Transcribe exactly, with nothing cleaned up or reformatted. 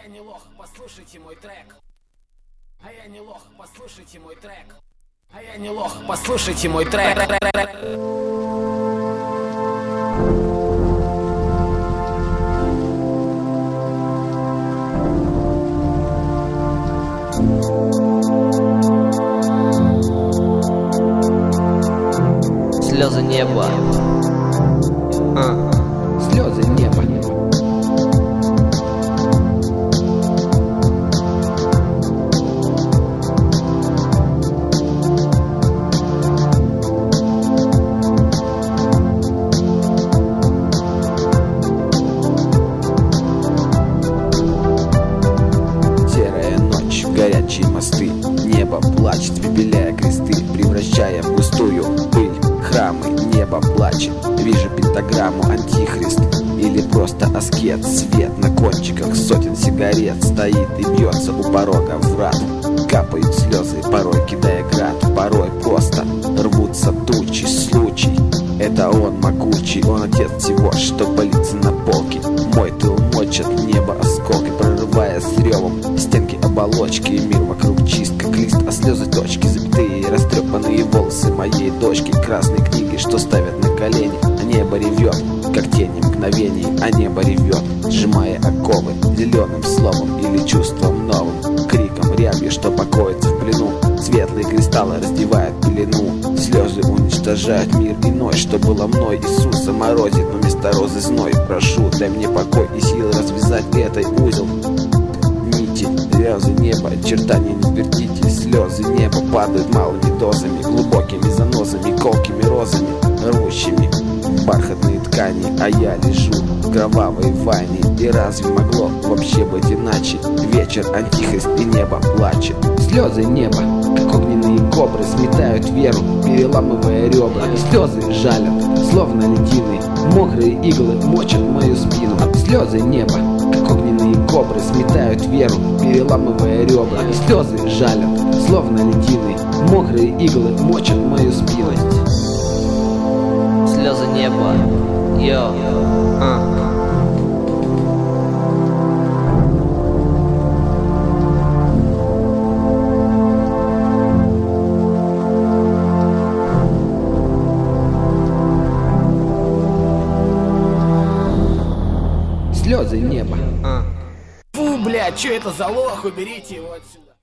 я не лох, послушайте мой трек. А я не лох, послушайте мой трек. А я не лох, послушайте мой трек. Слезы неба. А, слезы неба. Серая ночь, горячие мосты, небо плачет, выпиляя кресты, превращая в густую пыль храмы. Небо плачет, вижу пентаграмму, антихрист или просто аскет. Свет на кончиках сотен сигарет стоит и бьется у порога врат. Капают слезы, порой кидая град, порой просто рвутся тучи. Случай, это он могучий, он отец всего, что пылится на полке. Мой тыл мочат небо осколки, прорывая с ревом стенки оболочки. И мир вокруг чист, как лист, а слезы точки, запятые, растрепанные волосы моей дочки. Красные книги, что ставят на колени, а небо ревет, как тени мгновений. А небо ревет, сжимая оковы зеленым словом или чувством новым, криком рябью, что покоится в плену. Светлые кристаллы раздевают пелену, слезы уничтожают мир иной, что было мной. Иисуса морозит, но вместо розы зной. Прошу, дай мне покой и силы развязать этой узел нити. Слезы неба, очертания не вертите. Слезы неба падают малыми дозами, глубокими занозами, колкими розами, рвущими бархатные ткани. А я лежу в кровавой ванне, и разве могло вообще быть иначе? Вечер, антихрист и небо плачет. Слезы неба, как огненные кобры, сметают веру, переламывая ребра. И слезы жалят, словно льдины, мокрые иглы мочат мою спину. Слезы неба, как огненные кобры, сметают веру, переламывая ребра. И слезы жалят, словно льдины, мокрые иглы мочат мою спину. Слезы неба. Йо. А. Слезы неба. Фу, блядь, что это за лох? Уберите его отсюда.